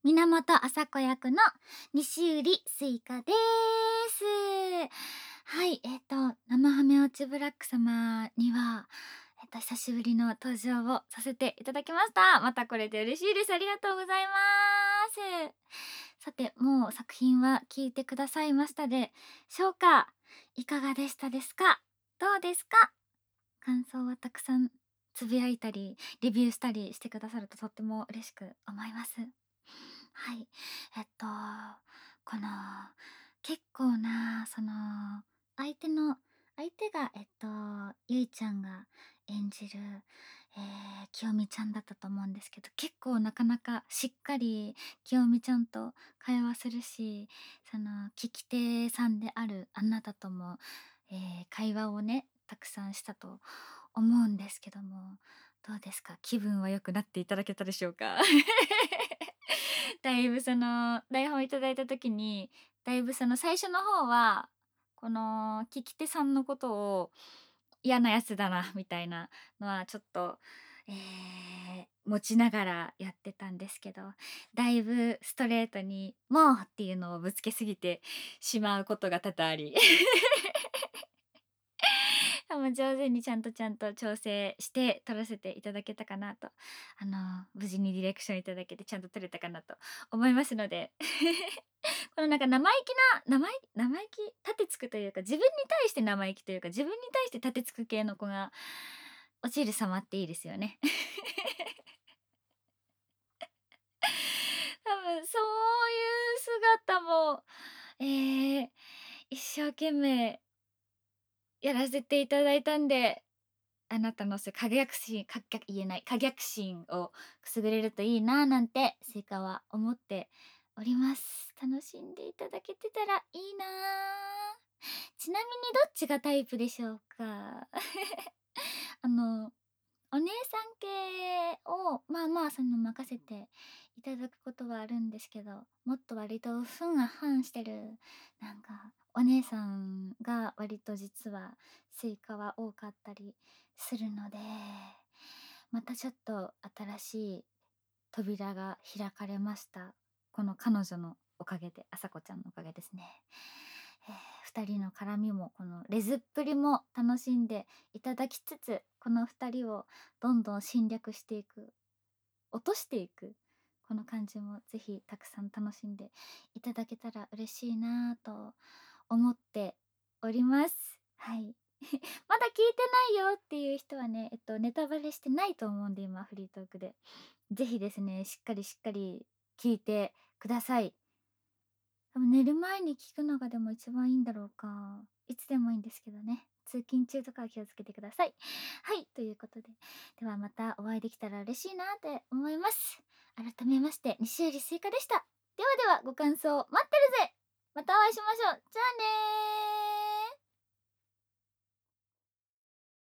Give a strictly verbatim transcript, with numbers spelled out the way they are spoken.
源麻子役の西売スイカです。はい、えっ、と生ハメ落ちブラック様にはえっ、と久しぶりの登場をさせていただきました。またこれで嬉しいです。ありがとうございます。さて、もう作品は聞いてくださいましたでしょうか。いかがでしたですか。どうですか。感想はたくさんつぶやいたりレビューしたりしてくださるととっても嬉しく思います。はい、えっとこの結構なその相手の相手がえっとゆいちゃんが演じる、えー、清美ちゃんだったと思うんですけど、結構なかなかしっかり清美ちゃんと会話するし、その聞き手さんであるあなたとも、えー、会話をねたくさんしたと思うんですけども、どうですか。気分は良くなっていただけたでしょうか。だいぶその台本いただいた時にだいぶその最初の方はこの聞き手さんのことを嫌なやつだなみたいなのはちょっと、えー持ちながらやってたんですけど、だいぶストレートに「もう」っていうのをぶつけすぎてしまうことが多々あり多分上手にちゃんとちゃんと調整して撮らせていただけたかなと、あの無事にディレクションいただけてちゃんと撮れたかなと思いますのでこのなんか生意気な生意生意気立てつくというか、自分に対して生意気というか、自分に対して立てつく系の子が落ちる様っていいですよね。多分そういう姿も、えー一生懸命やらせていただいたんで、あなたのそういう可逆心か逆言えない可逆心をくすぐれるといいななんてスイカは思っております。楽しんでいただけてたらいいな。ちなみにどっちがタイプでしょうか。あのお姉さん系をまあまあその任せていただくことはあるんですけど、もっと割とふんあはんしてるなんかお姉さんが割と実はスイカは多かったりするので、またちょっと新しい扉が開かれました。この彼女のおかげで、あさこちゃんのおかげですね。えー、ふたりの絡みもこのレズっぷりも楽しんでいただきつつ、このふたりをどんどん侵略していく、落としていくこの感じもぜひたくさん楽しんでいただけたら嬉しいなと思っております。はい。まだ聞いてないよっていう人はね、えっとネタバレしてないと思うんで、今フリートークでぜひですね、しっかりしっかり聞いてください。多分寝る前に聞くのがでも一番いいんだろうか。いつでもいいんですけどね。通勤中とかは気をつけてください。はい、ということで。ではまたお会いできたら嬉しいなって思います。改めまして、西寄スイカでした。ではではご感想待ってるぜ。またお会いしましょう。じゃあねー。